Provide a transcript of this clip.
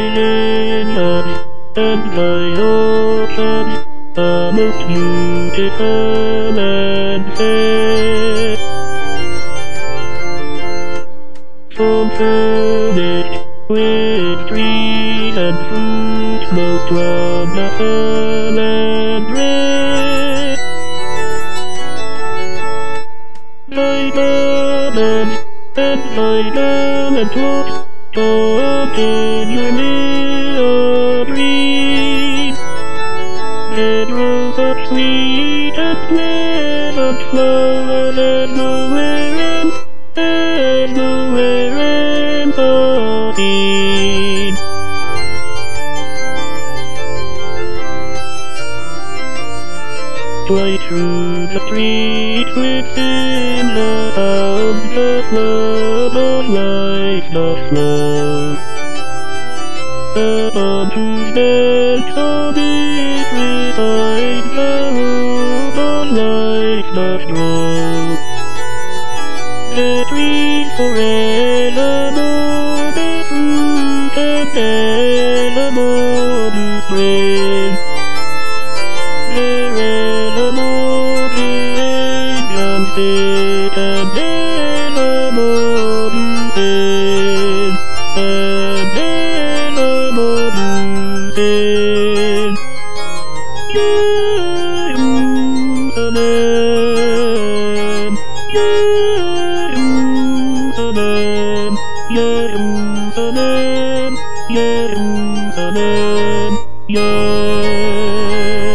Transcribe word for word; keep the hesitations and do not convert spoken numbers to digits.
vineyards and thy orchards are most beautiful and fair. From furnished with trees and fruits most wonderful and rare. Thy gardens and thy garland walks taught in your mirror green. Meadows of sweet and pleasant flowers, and nowhere else, and nowhere else are seen. Right through the streets within the sound the flood of life doth flow, upon whose banks on it reside the hope of life doth grow. The trees forevermore bear fruit and evermore do spring. Evermore the angels sit and evermore do sing, and evermore do sing. Jerusalem, Jerusalem, Jerusalem, Jerusalem, Jerusalem.